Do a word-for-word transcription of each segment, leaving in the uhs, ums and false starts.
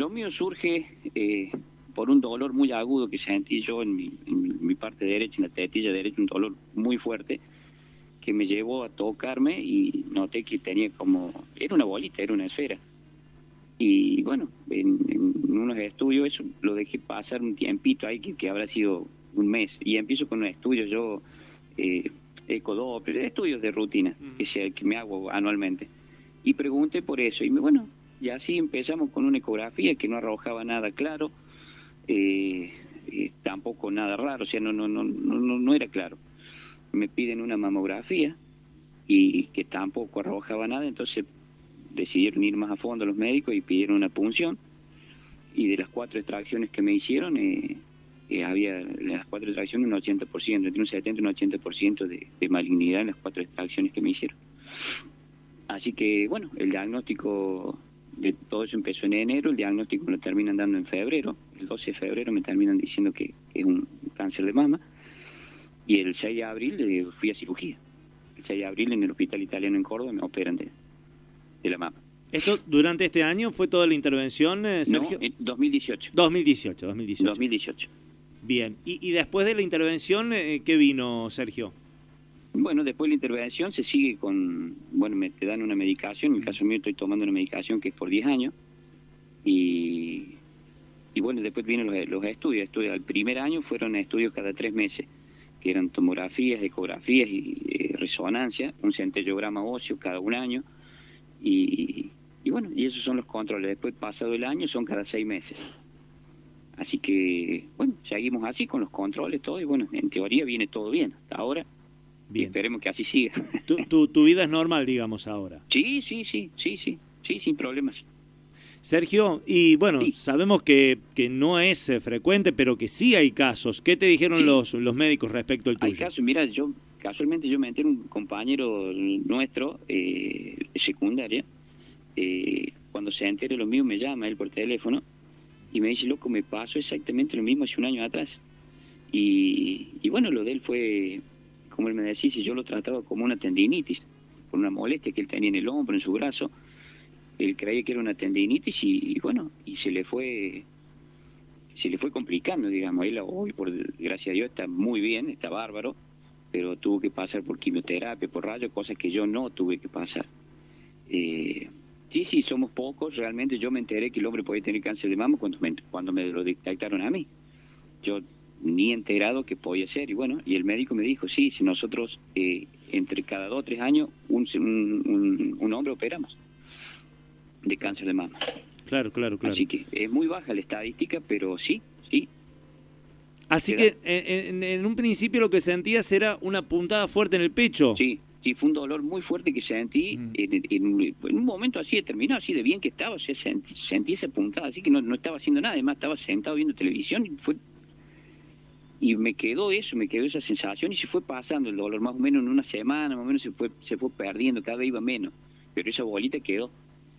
lo mío surge eh, por un dolor muy agudo que sentí yo en mi, en mi parte derecha, en la tetilla derecha, un dolor muy fuerte que me llevó a tocarme y noté que tenía como, era una bolita, era una esfera. Y bueno, en, en unos estudios eso lo dejé pasar un tiempito ahí que, que habrá sido un mes. Y empiezo con un estudio yo, eh, ecodoppler, estudios de rutina que, se, que me hago anualmente. Y pregunté por eso. Y me, bueno, y así empezamos con una ecografía que no arrojaba nada claro, eh, eh, tampoco nada raro, o sea, no, no, no, no, no era claro. Me piden una mamografía y que tampoco arrojaba nada, entonces decidieron ir más a fondo los médicos y pidieron una punción. Y de las cuatro extracciones que me hicieron, eh, eh, había en las cuatro extracciones un ochenta por ciento, entre un setenta y un ochenta por ciento de, de malignidad en las cuatro extracciones que me hicieron. Así que, bueno, el diagnóstico de todo eso empezó en enero, el diagnóstico me lo terminan dando en febrero, el doce de febrero me terminan diciendo que, que es un cáncer de mama, y el seis de abril eh, fui a cirugía. El seis de abril en el Hospital Italiano en Córdoba me operan de, de la mama. ¿Esto durante este año fue toda la intervención, eh, Sergio? No, en dos mil dieciocho. dos mil dieciocho, dos mil dieciocho. dos mil dieciocho. Bien, y, y después de la intervención, eh, ¿qué vino, Sergio? Bueno, después de la intervención se sigue con, bueno, me te dan una medicación, en el caso mío estoy tomando una medicación que es por diez años, y, y bueno, después vienen los, los estudios, estudios. El primer año fueron estudios cada tres meses, que eran tomografías, ecografías y eh, resonancia, un centellograma óseo cada un año, y, y bueno, y esos son los controles. Después, pasado el año, son cada seis meses. Así que, bueno, seguimos así con los controles, todo, y bueno, en teoría viene todo bien hasta ahora. Bien. Y esperemos que así siga. ¿Tu, tu, tu vida es normal, digamos, ahora? Sí, sí, sí, sí, sí, sí, sin problemas. Sergio, y bueno, sí. sabemos que, que no es eh, frecuente, pero que sí hay casos. ¿Qué te dijeron sí. los, los médicos respecto al tuyo? Hay casos, mira, yo casualmente yo me enteré, un compañero nuestro eh, de secundaria, eh, cuando se entere lo mío me llama él por teléfono y me dice, loco, me pasó exactamente lo mismo hace un año atrás. Y, y bueno, lo de él fue, como él me decía, si yo lo trataba como una tendinitis, por una molestia que él tenía en el hombro, en su brazo, él creía que era una tendinitis y, y bueno, y se le fue se le fue complicando, digamos. Él hoy, por gracias a Dios, está muy bien, está bárbaro, pero tuvo que pasar por quimioterapia, por rayos, cosas que yo no tuve que pasar. Eh, sí, sí, somos pocos, realmente yo me enteré que el hombre podía tener cáncer de mama cuando me, cuando me lo detectaron a mí. Yo ni enterado que podía ser, y bueno, y el médico me dijo, sí, si nosotros eh, entre cada dos o tres años un, un, un, un hombre operamos de cáncer de mama. Claro, claro, claro. Así que es muy baja la estadística, pero sí, sí. Así que en, en un principio lo que sentías era una puntada fuerte en el pecho. Sí, sí, fue un dolor muy fuerte que sentí mm. en, en, en un momento así determinado, así de bien que estaba, o sea, sentí, sentí esa puntada, así que no, no estaba haciendo nada, además estaba sentado viendo televisión y fue... Y me quedó eso, me quedó esa sensación y se fue pasando el dolor, más o menos en una semana, más o menos se fue, se fue perdiendo, cada vez iba menos, pero esa bolita quedó.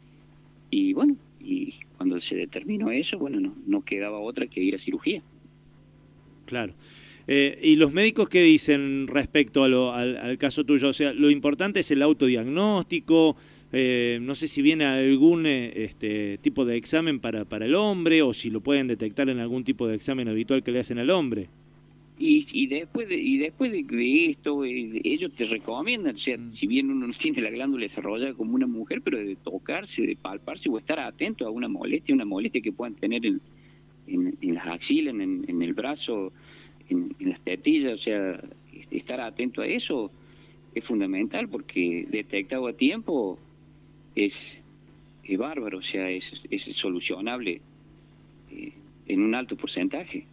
Y bueno, y cuando se determinó eso, bueno, no, no quedaba otra que ir a cirugía. Claro. Eh, ¿Y los médicos qué dicen respecto a lo, al, al caso tuyo? O sea, lo importante es el autodiagnóstico, eh, no sé si viene algún eh, este, tipo de examen para, para el hombre o si lo pueden detectar en algún tipo de examen habitual que le hacen al hombre. Y, y después de, y después de, de esto, eh, ellos te recomiendan, o sea, mm. si bien uno no tiene la glándula desarrollada como una mujer, pero de tocarse, de palparse o estar atento a una molestia, una molestia que puedan tener en, en, en las axilas, en, en el brazo, en, en las tetillas, o sea, estar atento a eso es fundamental porque detectado a tiempo es, es bárbaro, o sea, es, es solucionable eh, en un alto porcentaje.